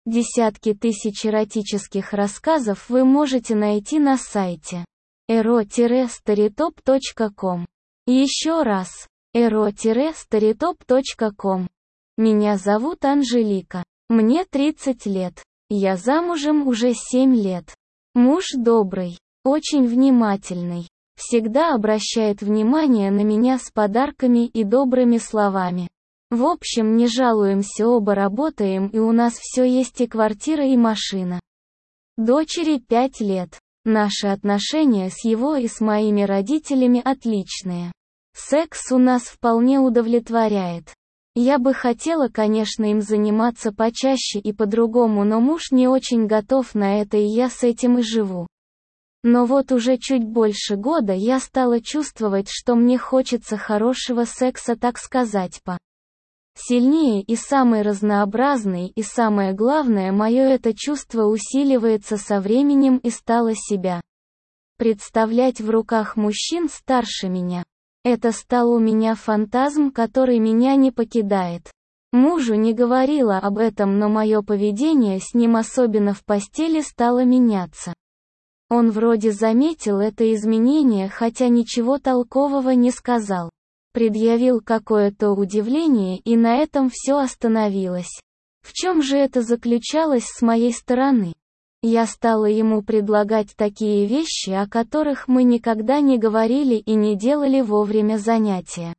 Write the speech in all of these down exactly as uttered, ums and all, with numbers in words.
Десятки тысяч эротических рассказов вы можете найти на сайте эро старитоп точка ком. Еще раз, эро старитоп точка ком. Меня зовут Анжелика. Мне тридцать лет. Я замужем уже семь лет. Муж добрый, очень внимательный. Всегда обращает внимание на меня с подарками и добрыми словами. В общем, не жалуемся, оба работаем, и у нас все есть, и квартира, и машина. Дочери пять лет. Наши отношения с его и с моими родителями отличные. Секс у нас вполне удовлетворяет. Я бы хотела, конечно, им заниматься почаще и по-другому, но муж не очень готов на это, и я с этим и живу. Но вот уже чуть больше года я стала чувствовать, что мне хочется хорошего секса, так сказать, по сильнее и самый разнообразный, и самое главное, мое это чувство усиливается со временем и стало себя представлять в руках мужчин старше меня. Это стал у меня фантазм, который меня не покидает. Мужу не говорила об этом, но мое поведение с ним, особенно в постели, стало меняться. Он вроде заметил это изменение, хотя ничего толкового не сказал. Предъявил какое-то удивление, и на этом все остановилось. В чем же это заключалось с моей стороны? Я стала ему предлагать такие вещи, о которых мы никогда не говорили и не делали во время занятия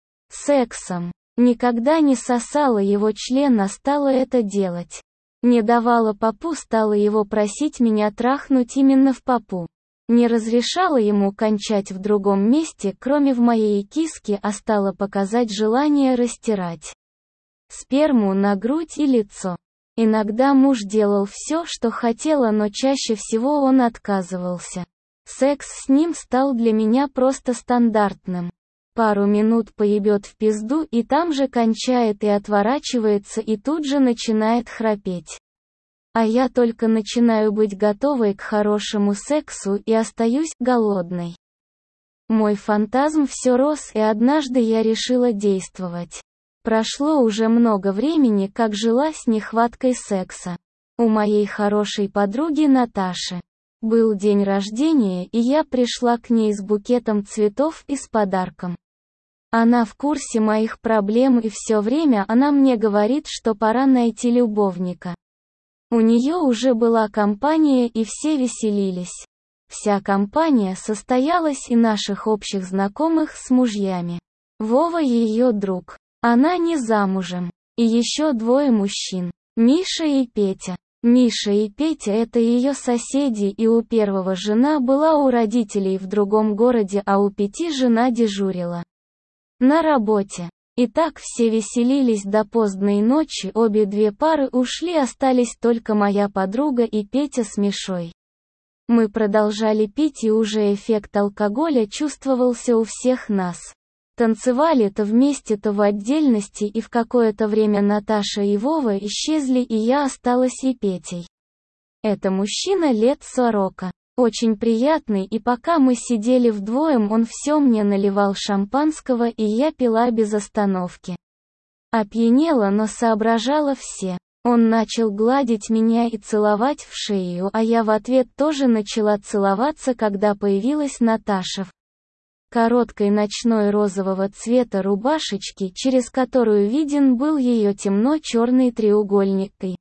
сексом. Никогда не сосала его член, а стала это делать. Не давала попу, стала его просить меня трахнуть именно в попу. Не разрешала ему кончать в другом месте, кроме в моей киске, а стала показать желание растирать сперму на грудь и лицо. Иногда муж делал все, что хотела, но чаще всего он отказывался. Секс с ним стал для меня просто стандартным. Пару минут поебет в пизду, и там же кончает и отворачивается, и тут же начинает храпеть. А я только начинаю быть готовой к хорошему сексу и остаюсь голодной. Мой фантазм все рос, и однажды я решила действовать. Прошло уже много времени, как жила с нехваткой секса. У моей хорошей подруги Наташи был день рождения, и я пришла к ней с букетом цветов и с подарком. Она в курсе моих проблем, и все время она мне говорит, что пора найти любовника. У нее уже была компания, и все веселились. Вся компания состоялась из наших общих знакомых с мужьями. Вова ее друг. Она не замужем. И еще двое мужчин. Миша и Петя. Миша и Петя — это ее соседи, и у первого жена была у родителей в другом городе, а у Пети жена дежурила на работе. И так все веселились до поздней ночи, обе две пары ушли, остались только моя подруга и Петя с Мишой. Мы продолжали пить, и уже эффект алкоголя чувствовался у всех нас. Танцевали то вместе, то в отдельности, и в какое-то время Наташа и Вова исчезли, и я осталась и Петей. Это мужчина лет сорока. Очень приятный, и пока мы сидели вдвоем, он все мне наливал шампанского, и я пила без остановки. Опьянела, но соображала все. Он начал гладить меня и целовать в шею, а я в ответ тоже начала целоваться, когда появилась Наташа в короткой ночной розового цвета рубашечке, через которую виден был ее темно-черный треугольник и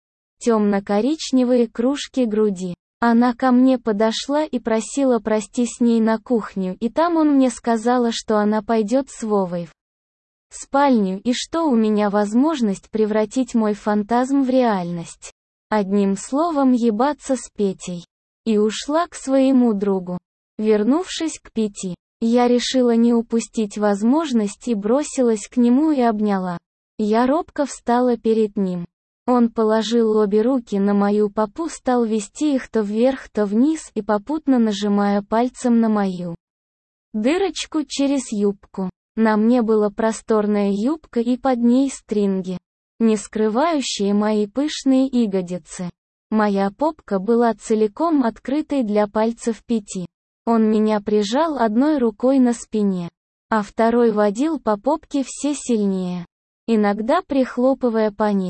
темно-коричневые кружки груди. Она ко мне подошла и просила пройти с ней на кухню, и там он мне сказала, что она пойдет с Вовой в спальню, и что у меня возможность превратить мой фантазм в реальность. Одним словом, ебаться с Петей. И ушла к своему другу. Вернувшись к Пети, я решила не упустить возможность и бросилась к нему и обняла. Я робко встала перед ним. Он положил обе руки на мою попу, стал вести их то вверх, то вниз, и попутно нажимая пальцем на мою дырочку через юбку. На мне была просторная юбка и под ней стринги, не скрывающие мои пышные ягодицы. Моя попка была целиком открытой для пальцев Пети. Он меня прижал одной рукой на спине, а второй водил по попке все сильнее, иногда прихлопывая по ней.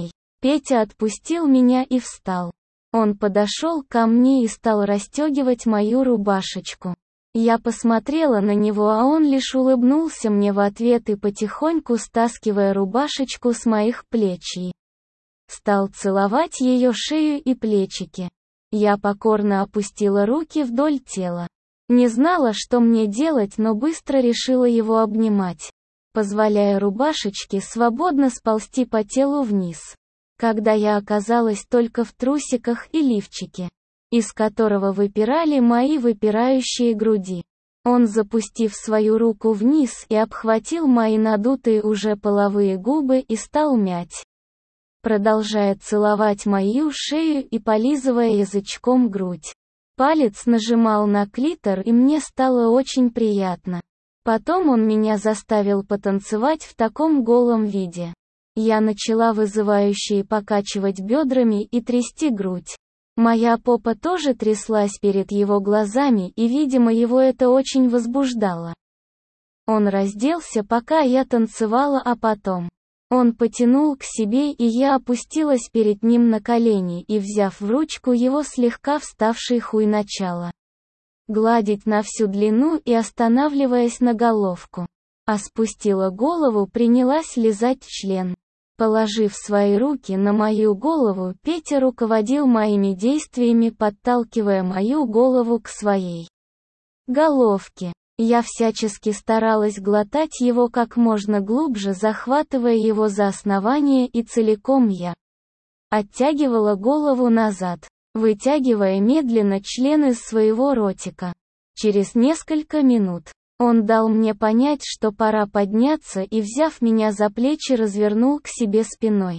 Петя отпустил меня и встал. Он подошел ко мне и стал расстегивать мою рубашечку. Я посмотрела на него, а он лишь улыбнулся мне в ответ и потихоньку, стаскивая рубашечку с моих плеч, стал целовать ее шею и плечики. Я покорно опустила руки вдоль тела. Не знала, что мне делать, но быстро решила его обнимать, позволяя рубашечке свободно сползти по телу вниз. Когда я оказалась только в трусиках и лифчике, из которого выпирали мои выпирающие груди, он, запустив свою руку вниз, и обхватил мои надутые уже половые губы и стал мять, продолжая целовать мою шею и полизывая язычком грудь. Палец нажимал на клитор, и мне стало очень приятно. Потом он меня заставил потанцевать в таком голом виде. Я начала вызывающе покачивать бедрами и трясти грудь. Моя попа тоже тряслась перед его глазами, и, видимо, его это очень возбуждало. Он разделся, пока я танцевала, а потом он потянул к себе, и я опустилась перед ним на колени и, взяв в ручку его слегка вставший хуй, начала гладить на всю длину и останавливаясь на головку. А спустила голову, принялась лизать член. Положив свои руки на мою голову, Петя руководил моими действиями, подталкивая мою голову к своей головке. Я всячески старалась глотать его как можно глубже, захватывая его за основание, и целиком я оттягивала голову назад, вытягивая медленно член из своего ротика. Через несколько минут он дал мне понять, что пора подняться, и, взяв меня за плечи, развернул к себе спиной.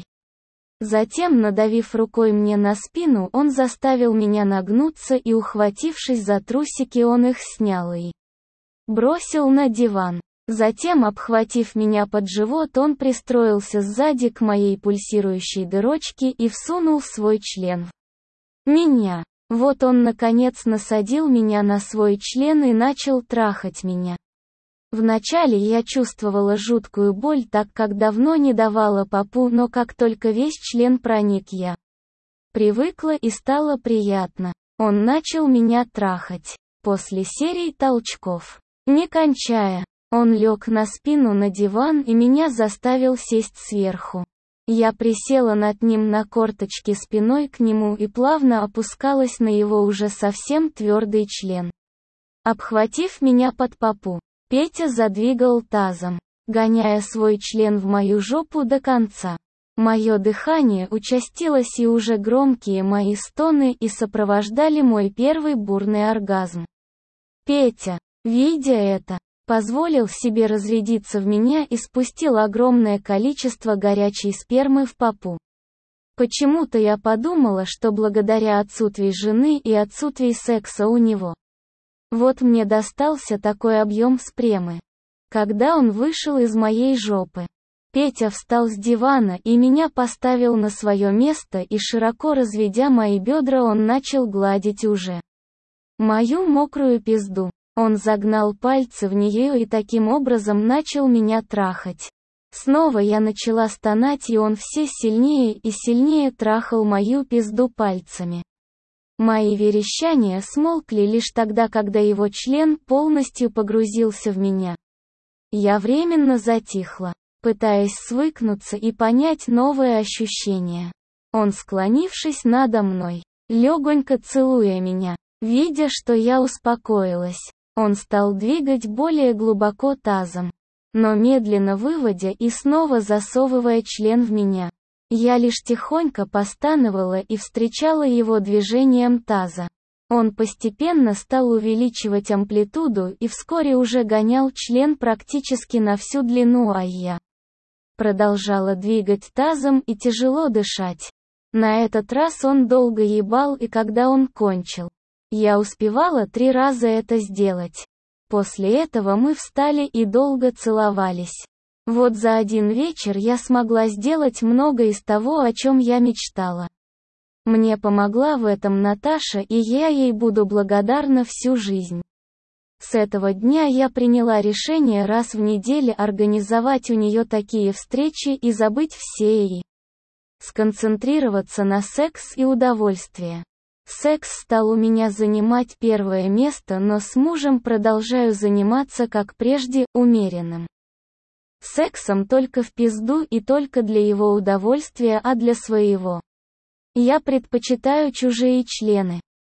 Затем, надавив рукой мне на спину, он заставил меня нагнуться, и, ухватившись за трусики, он их снял и бросил на диван. Затем, обхватив меня под живот, он пристроился сзади к моей пульсирующей дырочке и всунул свой член в меня. Вот он, наконец, насадил меня на свой член и начал трахать меня. Вначале я чувствовала жуткую боль, так как давно не давала попу, но как только весь член проник, я привыкла и стало приятно. Он начал меня трахать. После серии толчков, не кончая, он лег на спину на диван и меня заставил сесть сверху. Я присела над ним на корточки спиной к нему и плавно опускалась на его уже совсем твердый член. Обхватив меня под попу, Петя задвигал тазом, гоняя свой член в мою жопу до конца. Мое дыхание участилось, и уже громкие мои стоны и сопровождали мой первый бурный оргазм. Петя, видя это, позволил себе разрядиться в меня и спустил огромное количество горячей спермы в попу. Почему-то я подумала, что благодаря отсутствию жены и отсутствию секса у него, вот мне достался такой объем спермы. Когда он вышел из моей жопы, Петя встал с дивана и меня поставил на свое место, и, широко разведя мои бедра, он начал гладить уже мою мокрую пизду. Он загнал пальцы в нее и таким образом начал меня трахать. Снова я начала стонать, и он все сильнее и сильнее трахал мою пизду пальцами. Мои верещания смолкли лишь тогда, когда его член полностью погрузился в меня. Я временно затихла, пытаясь свыкнуться и понять новые ощущения. Он, склонившись надо мной, легонько целуя меня, видя, что я успокоилась, он стал двигать более глубоко тазом, но медленно выводя и снова засовывая член в меня. Я лишь тихонько постановала и встречала его движением таза. Он постепенно стал увеличивать амплитуду и вскоре уже гонял член практически на всю длину, а я продолжала двигать тазом и тяжело дышать. На этот раз он долго ебал, и когда он кончил, я успевала три раза это сделать. После этого мы встали и долго целовались. Вот за один вечер я смогла сделать много из того, о чем я мечтала. Мне помогла в этом Наташа, и я ей буду благодарна всю жизнь. С этого дня я приняла решение раз в неделю организовать у нее такие встречи и забыть все и сконцентрироваться на секс и удовольствие. Секс стал у меня занимать первое место, но с мужем продолжаю заниматься как прежде, умеренным сексом только в пизду и только для его удовольствия, а для своего я предпочитаю чужие члены.